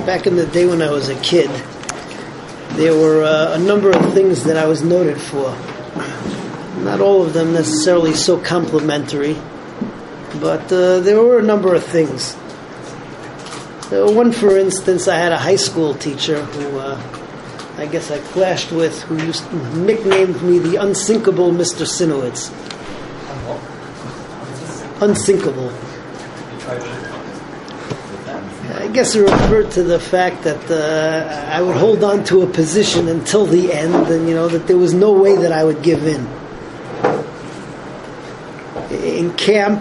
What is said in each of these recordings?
back in the day when I was a kid, there were a number of things that I was noted for. Not all of them necessarily so complimentary, but there were a number of things. One, for instance, I had a high school teacher who I guess I clashed with, who nicknamed me the unsinkable Mr. Sinowitz. Unsinkable. I guess it referred to the fact that I would hold on to a position until the end, and that there was no way that I would give in. In camp,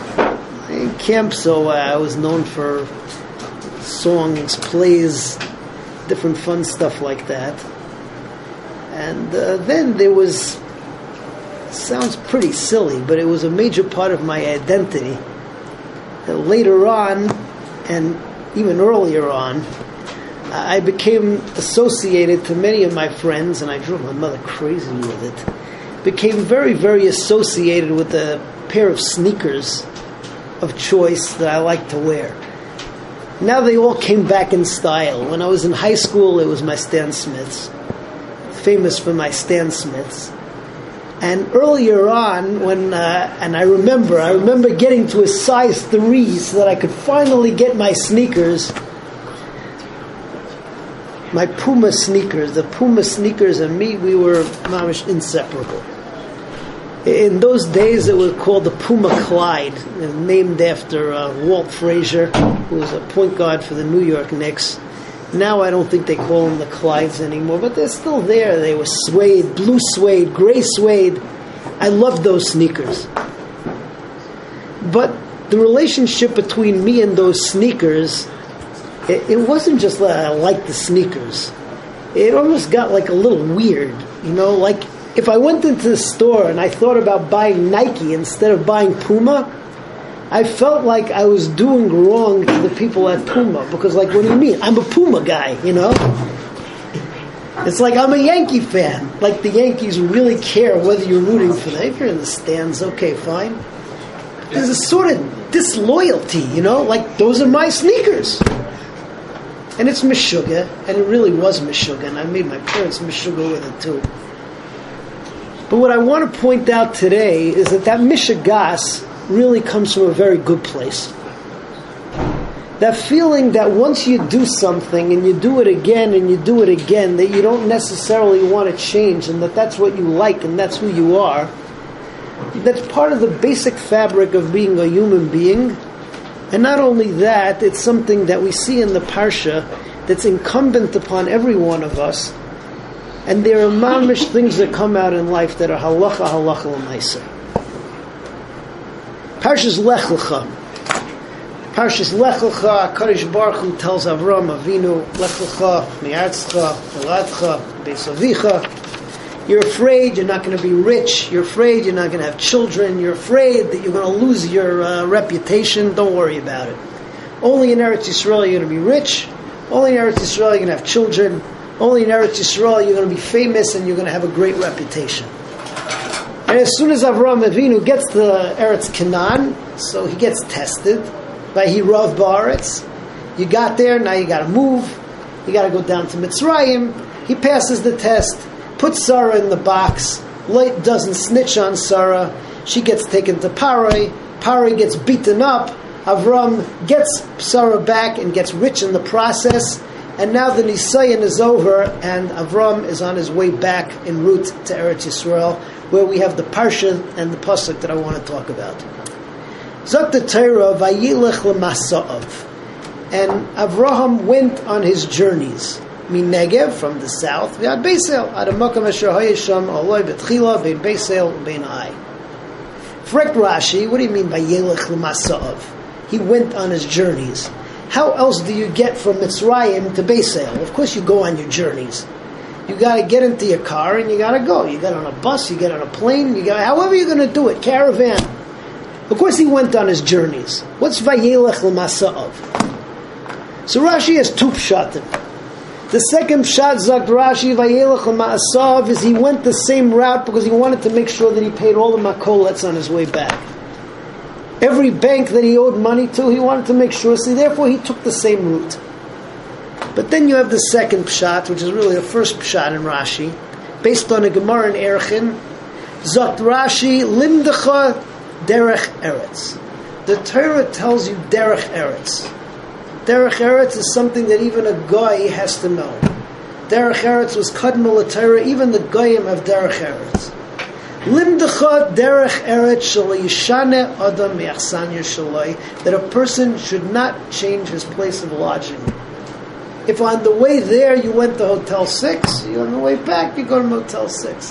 so I was known for songs, plays, different fun stuff like that. And then there was, sounds pretty silly, but it was a major part of my identity. Later on, and even earlier on, I became associated to many of my friends, and I drove my mother crazy with it, became very, very associated with a pair of sneakers of choice that I like to wear. Now they all came back in style. When I was in high school, it was my Stan Smiths, famous for my Stan Smiths. And earlier on, when and I remember getting to a size 3 so that I could finally get my sneakers, my Puma sneakers. The Puma sneakers and me, we were mamish inseparable. In those days, it was called the Puma Clyde, named after Walt Frazier, who was a point guard for the New York Knicks. Now I don't think they call them the Clydes anymore, but they're still there. They were suede, blue suede, gray suede. I loved those sneakers. But the relationship between me and those sneakers, it wasn't just that I liked the sneakers. It almost got like a little weird, like if I went into the store and I thought about buying Nike instead of buying Puma, I felt like I was doing wrong to the people at Puma, because what do you mean? I'm a Puma guy, It's like I'm a Yankee fan. Like the Yankees really care whether you're rooting for them. If you're in the stands, okay, fine. There's a sort of disloyalty, like those are my sneakers. And it's Meshuggah, and it really was Meshuggah, and I made my parents Meshuggah with it too. But what I want to point out today is that Mishagas really comes from a very good place. That feeling that once you do something and you do it again and you do it again, that you don't necessarily want to change, and that's what you like and that's who you are, that's part of the basic fabric of being a human being. And not only that, it's something that we see in the Parsha that's incumbent upon every one of us. And there are mamish things that come out in life that are halacha l'maisa. Parshas Lech Lecha. Parshas Lech Lecha, HaKadosh Baruch Hu tells Avram Avinu, Lech Lecha, mi'atzcha, eladcha, beis avicha. You're afraid you're not going to be rich. You're afraid you're not going to have children. You're afraid that you're going to lose your reputation. Don't worry about it. Only in Eretz Yisrael you're going to be rich. Only in Eretz Yisrael you're going to have children. Only in Eretz Yisrael you're going to be famous and you're going to have a great reputation. And as soon as Avraham Avinu gets to Eretz Canaan, so he gets tested by Hirav Ba'aretz. You got there, now you got to move. You got to go down to Mitzrayim. He passes the test, puts Sarah in the box. Lot doesn't snitch on Sarah. She gets taken to Parai. Parai gets beaten up. Avram gets Sarah back and gets rich in the process. And now the Nisayan is over, and Avram is on his way back en route to Eretz Yisrael, where we have the Parsha and the Pasuk that I want to talk about. Zok the Torah, Vayilech l'masa'av. And Avraham went on his journeys. Min Negev, from the south, V'ad Beisel, Ad HaMakom Asher Hayesham, Aloi Betchila, Bein Beisel, Bein Ai. Frek Rashi, what do you mean Vayilech l'masa'av? He went on his journeys. How else do you get from Mitzrayim to Beisel? Of course you go on your journeys. You got to get into your car and you got to go. You get on a bus, you get on a plane, however you're going to do it, caravan. Of course he went on his journeys. What's Vayelech l'masa'av? So Rashi has two pshatim. The second pshat, Zak Rashi, Vayelech l'masa'av, is he went the same route because he wanted to make sure that he paid all the makolets on his way back. Every bank that he owed money to, he wanted to make sure, so therefore he took the same route. But then you have the second pshat, which is really the first pshat in Rashi, based on a Gemara in Erchin. Zot Rashi, Limdecha Derech Eretz. The Torah tells you Derech Eretz. Derech Eretz is something that even a goy has to know. Derech Eretz was Kadmul Torah, even the goyim have Derech Eretz. Limdecha Derech Eretz Shalai Yishane Adam Me'achsanya Shalai, that a person should not change his place of lodging. If on the way there you went to Hotel 6, you're on the way back, you go to Motel 6.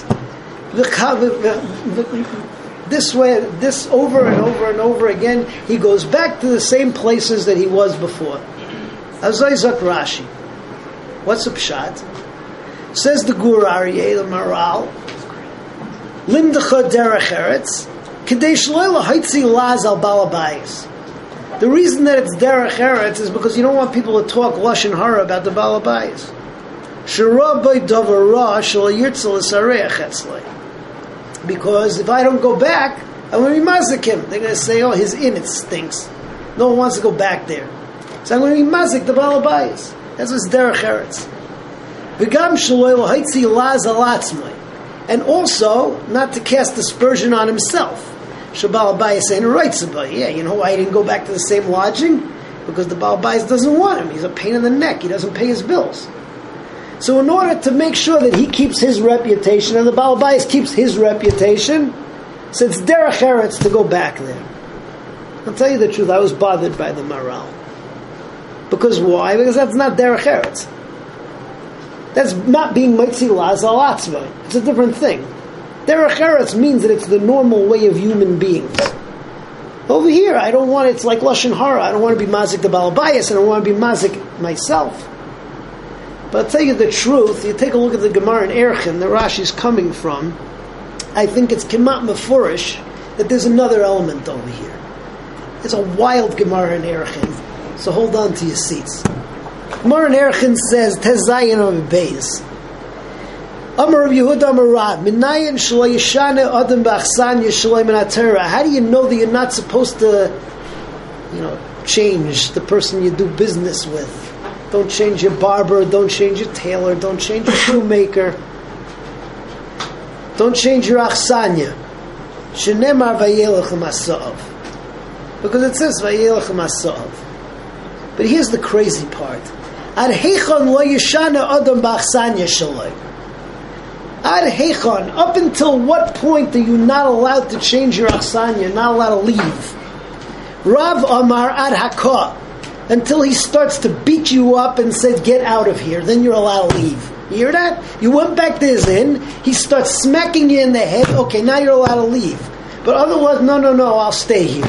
This way, this over and over and over again, he goes back to the same places that he was before. Azay Zak Rashi. What's a pshat? Says the Gur Aryeh, the Maral, Limdecha Derech Eretz, Kedei Shloila Haitzi Laz Al Balabayis. The reason that it's Derech Eretz is because you don't want people to talk Lashon Hara about the Balabayis. Because if I don't go back, I'm going to be mazik him. They're going to say, oh, his inn, it stinks. No one wants to go back there. So I'm going to be mazik the Balabayis. That's what's Derech Eretz. And also, not to cast aspersion on himself. Shabal Bayis saying writes about, yeah, you know why he didn't go back to the same lodging? Because the Baal Bayis doesn't want him. He's a pain in the neck. He doesn't pay his bills. So in order to make sure that he keeps his reputation and the Baal Bayis keeps his reputation, so it's Derech Eretz to go back there. I'll tell you the truth, I was bothered by the Maral. Because why? Because that's not Derech Eretz. That's not being Mitzi Laz Al Atzma. It's a different thing. Derech Eretz means that it's the normal way of human beings. Over here, I don't want, it's like Lashon Hara. I don't want to be mazik the Baal Bayis, and I don't want to be mazik myself. But I'll tell you the truth, you take a look at the Gemara in Erchin, that Rashi's coming from, I think it's Kemat Mefurish, that there's another element over here. It's a wild Gemara in Erchin, so hold on to your seats. Gemara in Erchin says, Tezayin of Beis. Amar Rav Yehuda Amar Rav, Minayin Shalai Yishane Adam B'Achsanya Shalai Min HaTorah. How do you know that you're not supposed to, change the person you do business with? Don't change your barber, don't change your tailor, don't change your shoemaker. Don't change your Achsanya. Shenemar Vayelech Masa'av. Because it says Vayelech Masa'av. But here's the crazy part. Ad Heichon Lo Yishane Adam B'Achsanya Shalai. Ad Heichon, up until what point are you not allowed to change your achsanya? You're not allowed to leave. Rav Amar Ad Hakah, until he starts to beat you up and says, get out of here, then you're allowed to leave. You hear that? You went back to his inn, he starts smacking you in the head, okay, now you're allowed to leave. But otherwise, no, I'll stay here.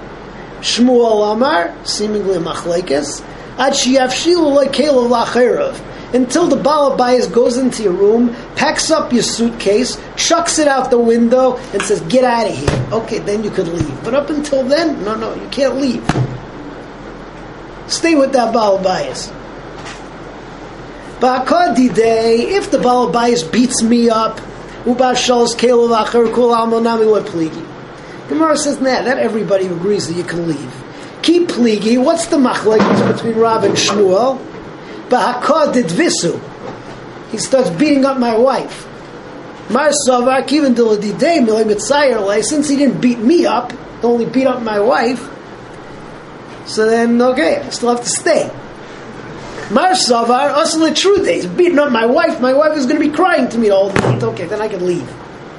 Shmuel Amar, seemingly a machlekes, Ad Shiyavshilu Lo Kelev Lacherav. Until the Baal Bayis goes into your room, packs up your suitcase, chucks it out the window, and says, get out of here. Okay, then you could leave. But up until then, no, you can't leave. Stay with that Baal Bayis. Ba'akadi day, if the Baal Bayis beats me up, Gemara says, nah, that everybody agrees that you can leave. Keep pligi, what's the machlekes between Rav and Shmuel? Ba'akad didvisu. He starts beating up my wife. Mar savar kiven diladidei milay mitzayer. Since he didn't beat me up, he only beat up my wife. So then, okay, I still have to stay. Mar savar asal true days beating up my wife. My wife is going to be crying to me all night. Okay, then I can leave.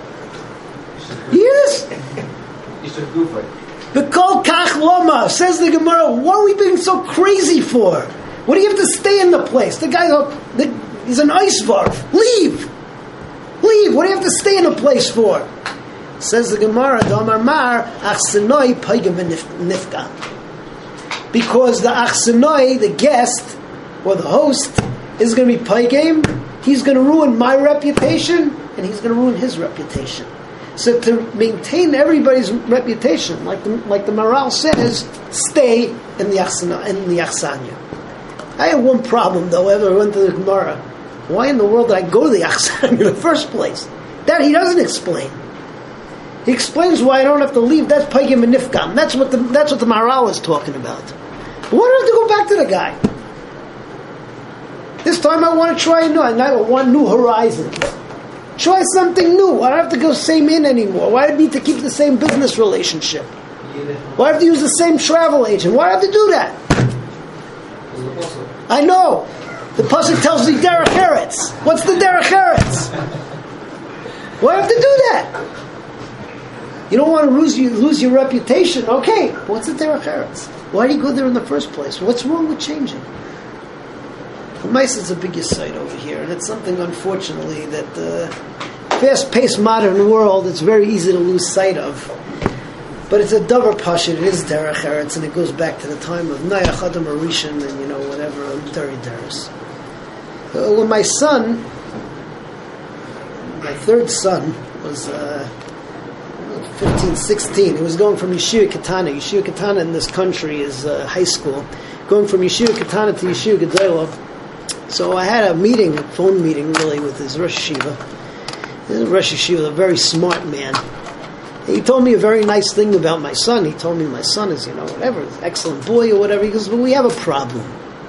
Yes. You should go for it. V'kol kach loma, says the Gemara. What are we being so crazy for? What do you have to stay in the place? The guy, he's an ice varf. Leave. What do you have to stay in a place for? Says the Gemara, Damar Mar, Achsenoi Paigim Nifka. Because the Achsenoi, the guest, or the host, is going to be Paigim. He's going to ruin my reputation, and he's going to ruin his reputation. So to maintain everybody's reputation, like the Maral says, stay in the Achsanya. I had one problem, though, whenever I went to the Gemara. Why in the world did I go to the Achsanya in the first place? That he doesn't explain. He explains why I don't have to leave. That's Paigim and Nifgam. That's what the Maral is talking about. But why do I have to go back to the guy? This time I want to try I want new horizons. Try something new. I don't have to go same in anymore. Why do I need to keep the same business relationship? Why do I have to use the same travel agent? Why do I have to do that? I know. The pasuk tells me derech eretz. What's the derech eretz? Why do I have to do that? You don't want to lose your reputation. Okay, what's the derech eretz? Why do you go there in the first place? What's wrong with changing? Mice is the biggest site over here, and it's something, unfortunately, that the fast-paced modern world, it's very easy to lose sight of. But it's a davar pashut, it is derech eretz, and it goes back to the time of Noach, Adam Arishan, and whatever, Dari Daris. When my son, my third son, was 15, 16, he was going from Yeshiva Katana. Yeshiva Katana in this country is high school. Going from Yeshiva Katana to Yeshiva Gedolah. So I had a phone meeting really, with his Rosh Yeshiva. His Rosh Yeshiva, a very smart man. And he told me a very nice thing about my son. He told me my son is, whatever, an excellent boy or whatever. He goes, but we have a problem.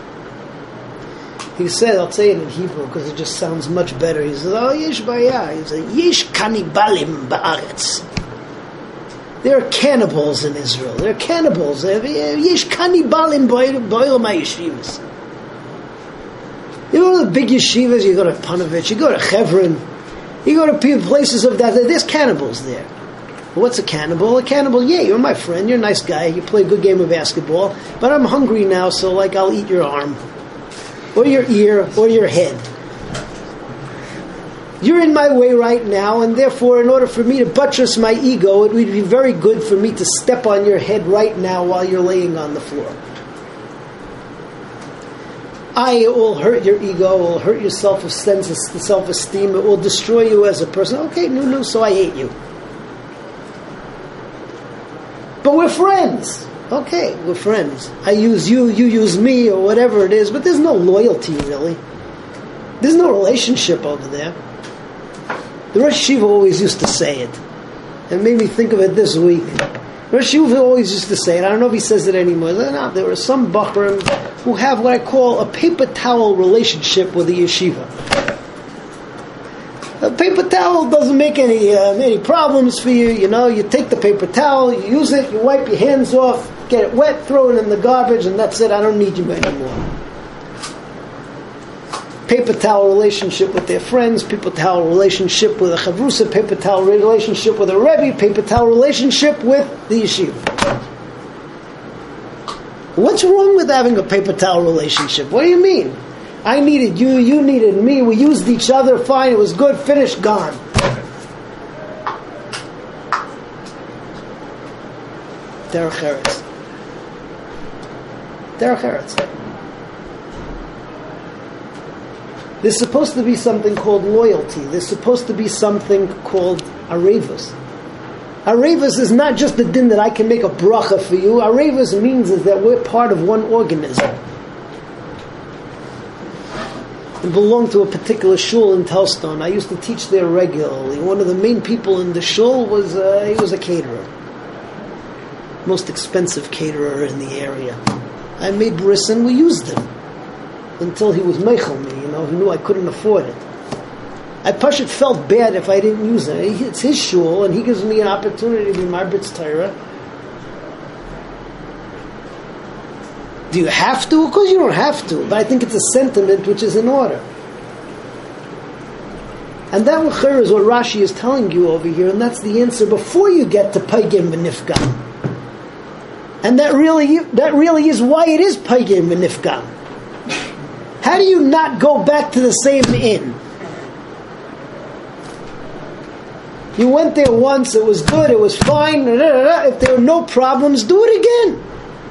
He said, I'll say it in Hebrew because it just sounds much better. He says, yesh baya. He said, yesh kanibalim ba'aretz. There are cannibals in Israel. There are cannibals. Yesh kanibalim ba'olam ha'yeshivas. You go to the big yeshivas, you go to Panovich, you go to Chevron, you go to places of that, there's cannibals there. Well, what's a cannibal? A cannibal, yeah, you're my friend, you're a nice guy, you play a good game of basketball, but I'm hungry now, so I'll eat your arm, or your ear, or your head. You're in my way right now, and therefore, in order for me to buttress my ego, it would be very good for me to step on your head right now while you're laying on the floor. It will hurt your ego, it will hurt your self-esteem, it will destroy you as a person. Okay, no, so I hate you. But we're friends. Okay, we're friends. I use you, you use me, or whatever it is, but there's no loyalty, really. There's no relationship over there. The Rosh Yeshiva always used to say it. It made me think of it this week. Rosh Yeshiva always used to say it. I don't know if he says it anymore. No, there are some Bachrim who have what I call a paper towel relationship with the yeshiva. A paper towel doesn't make any problems for you. You take the paper towel, you use it, you wipe your hands off, get it wet, throw it in the garbage, and that's it. I don't need you anymore. Paper towel relationship with their friends, paper towel relationship with a chavrusa, paper towel relationship with a rebbe, paper towel relationship with the yeshiva. What's wrong with having a paper towel relationship? What do you mean? I needed you, you needed me, we used each other, fine, it was good, finished, gone. Derech eretz. Derech eretz. There's supposed to be something called loyalty. There's supposed to be something called arevus. Arevus is not just the din that I can make a bracha for you. Arevus means is that we're part of one organism. We belong to a particular shul in Telstone. I used to teach there regularly. One of the main people in the shul was he was a caterer. Most expensive caterer in the area. I made bris and we used him. Until he was meichel me, he knew I couldn't afford it. I felt bad if I didn't use it. It's his shul, and he gives me an opportunity to be Marbitz Torah. Do you have to? Of course you don't have to, but I think it's a sentiment which is in order. And that is what Rashi is telling you over here, and that's the answer before you get to Paigim v'Nifgam. And that really is why it is Paigim v'Nifgam. How do you not go back to the same inn? You went there once, it was good, it was fine. If there are no problems, do it again.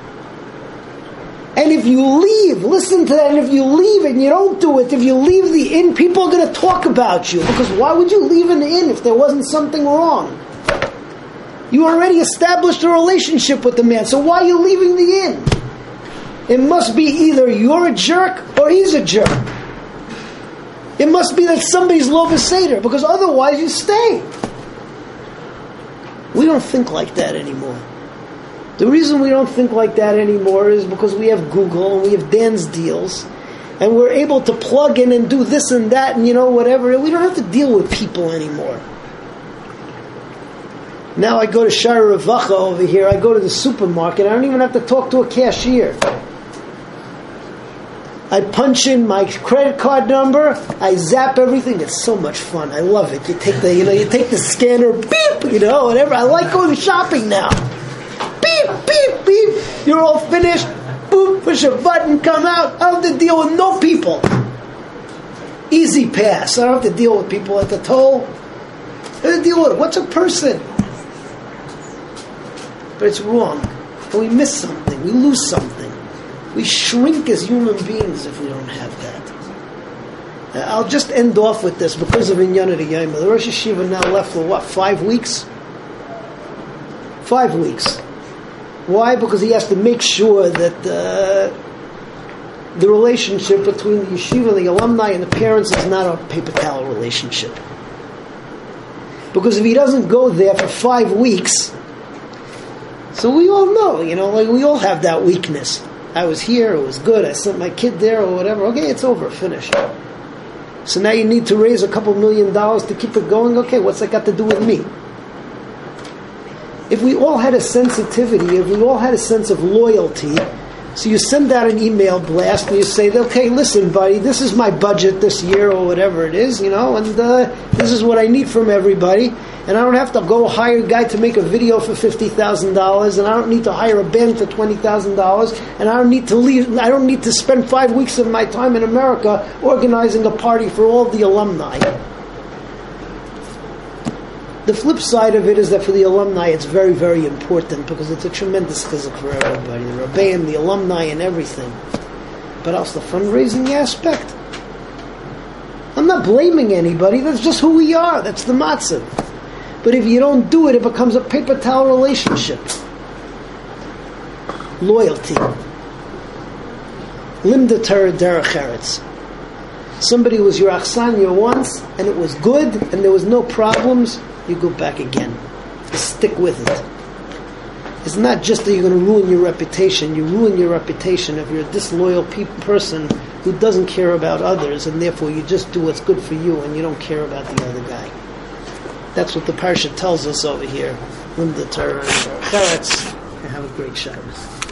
And if you leave, listen to that, and if you leave and you don't do it, if you leave the inn, people are going to talk about you. Because why would you leave an inn if there wasn't something wrong? You already established a relationship with the man, so why are you leaving the inn? It must be either you're a jerk or he's a jerk. It must be that somebody's lo b'seder, because otherwise you stay. We don't think like that anymore. The reason we don't think like that anymore is because we have Google and we have Dan's deals. And we're able to plug in and do this and that and whatever. We don't have to deal with people anymore. Now I go to Shara Ravacha over here. I go to the supermarket. I don't even have to talk to a cashier. I punch in my credit card number. I zap everything. It's so much fun. I love it. You take the scanner, beep, whatever. I like going shopping now. Beep, beep, beep. You're all finished. Boom, push a button, come out. I don't have to deal with no people. Easy pass. I don't have to deal with people at the toll. I have to deal with what's a person? But it's wrong. And we miss something. We lose something. We shrink as human beings if we don't have that. I'll just end off with this because of Inyan Yom. The Rosh Yeshiva now left for 5 weeks? 5 weeks. Why? Because he has to make sure that the relationship between the yeshiva, the alumni, and the parents is not a paper towel relationship. Because if he doesn't go there for 5 weeks, so we all know, we all have that weakness. I was here, it was good, I sent my kid there or whatever. Okay, it's over, finished. So now you need to raise a couple $1 million to keep it going. Okay, what's that got to do with me? If we all had a sensitivity, if we all had a sense of loyalty, so you send out an email blast and you say, okay, listen, buddy, this is my budget this year or whatever it is, and this is what I need from everybody, and I don't have to go hire a guy to make a video for $50,000, and I don't need to hire a band for $20,000, and I don't need to spend 5 weeks of my time in America organizing a party for all the alumni. The flip side of it is that for the alumni it's very, very important because it's a tremendous chizuk for everybody, the Rebbeim, the alumni, and everything. But also the fundraising aspect. I'm not blaming anybody, that's just who we are, that's the matzah. But if you don't do it, it becomes a paper towel relationship. Loyalty. Limda Torah derech eretz. Somebody was your achsanya once, and it was good, and there was no problems, you go back again. You stick with it. It's not just that you're going to ruin your reputation. You ruin your reputation if you're a disloyal person who doesn't care about others, and therefore you just do what's good for you, and you don't care about the other guy. That's what the parsha tells us over here. Limda Torah and Cheretz. Have a great Shabbos.